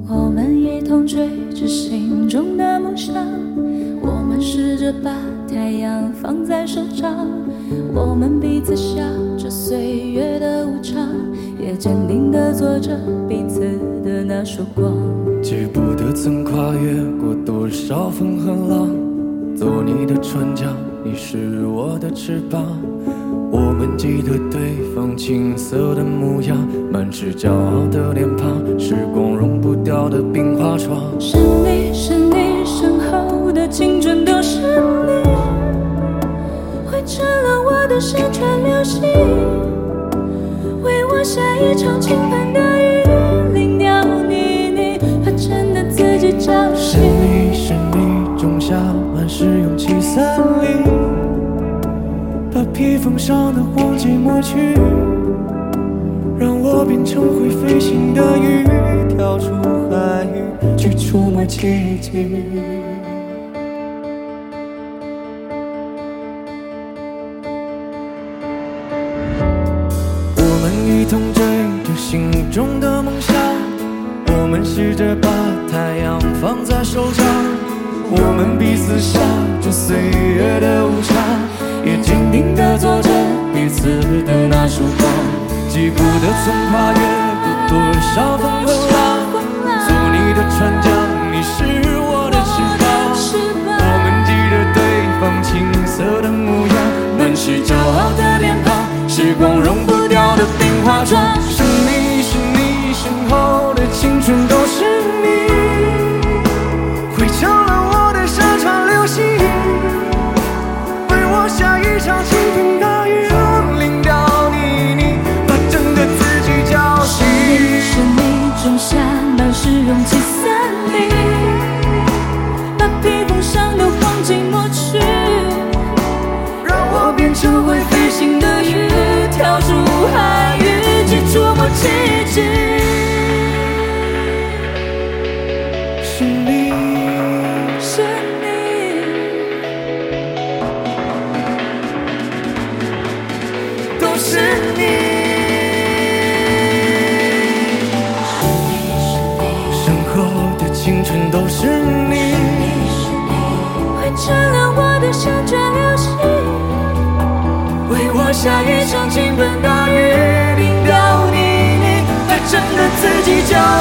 我们一同追着心中的梦想，我们试着把太阳放在手掌，我们彼此笑着岁月的无常，也坚定地做着彼此的那束光。 记不得曾跨越过多少风和浪，做你的船桨，你是我的翅膀。我们记得对方青涩的模样，满是骄傲的脸庞，时光融不掉的冰花窗。 是你是你身后的青春都是你，汇成了我的山川流溪，为我下一场倾盆的雨，淋掉你怕真的自己找是你是你种下满是勇气森林，把披风上的荒寂抹去，让我变成会飞行的鱼，跳出海域去触摸奇迹。我们一同追着心中的梦想，我们试着把太阳放在手掌，我们彼此笑着岁月的无常，也坚定地做着彼此的那束光。记不得曾跨越过多少风和浪，做你的船桨，你是我的翅膀。我们记得对方青涩的模样，满是骄傲的脸庞，时光融不掉的冰花窗。是你是你身后的青春都是你，汇成了我的山川流溪，为我下一场倾盆大雨，淋掉你把整个自己浇熄。 是你种下满是勇气森林，把披风上的黄金抹去， 让我变成会飞行的鱼， 跳出海域去触摸奇迹。 是你是你都是你，身后的青春都是你， 汇成了我的山川流溪， 为我下一场倾盆大雨，淋掉你把整个自己浇